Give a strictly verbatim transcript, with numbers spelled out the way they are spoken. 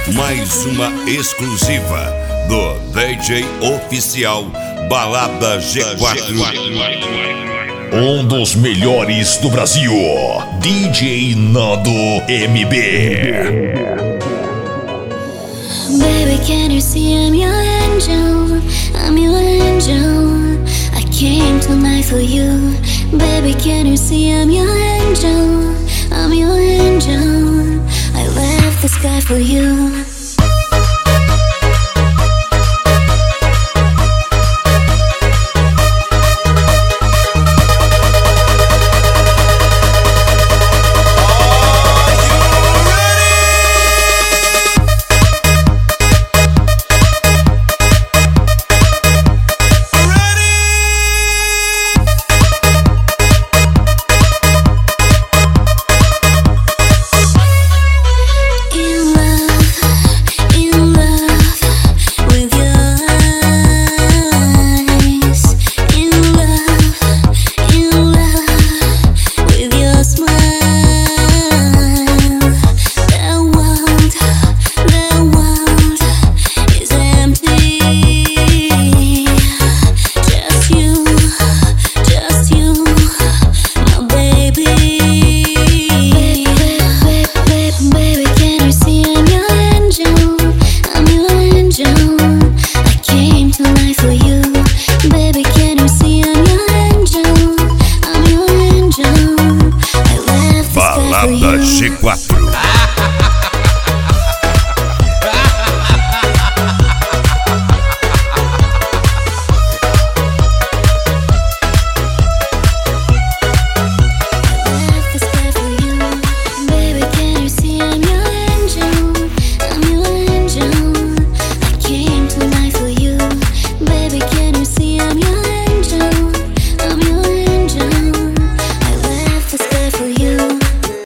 Mais uma exclusiva do D J oficial Balada G quatro. Um dos melhores do Brasil, D J Nando M B. Baby, can you see I'm your angel? I'm your angel. I came tonight for you. Baby, can you see I'm your angel? I'm your angel. I left the sky for you.